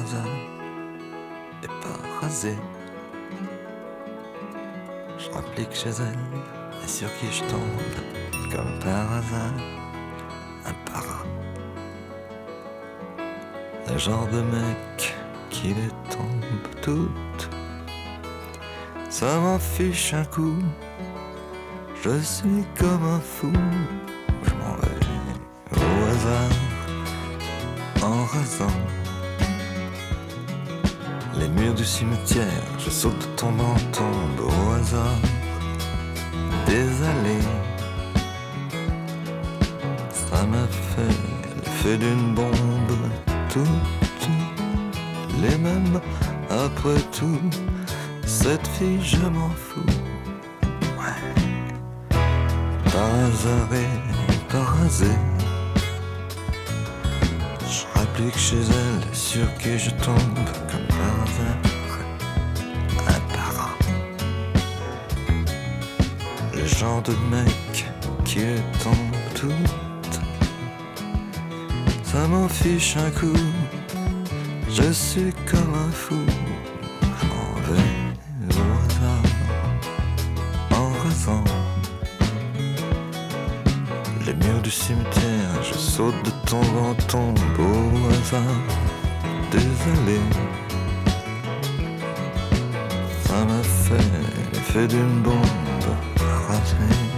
hasard et pas rasé. Je rapplique chez elle et sur qui je tombe comme par hasard, un para. Le genre de mec qui les tombe toutes. Ça m'en fiche un coup. Je suis comme un fou. Je m'en vais au hasard en rasant les murs du cimetière. Je saute de tombe en tombe au hasard des allées. Ça m'a fait l'effet d'une bombe. Toutes les mêmes après tout. Cette fille je m'en fous. Ouais. Par hasard et par hasard, je rapplique chez elle sur qui je tombe comme par hasard, un para. Le genre de mec qui les tombe toutes. Ça m'en fiche un coup. Je suis comme un fou. Je m'en vais au hasard en rasant les murs du cimetière. Je saute de tombe en tombe au hasard des allées. Ça m'a fait l'effet d'une bombe rasée.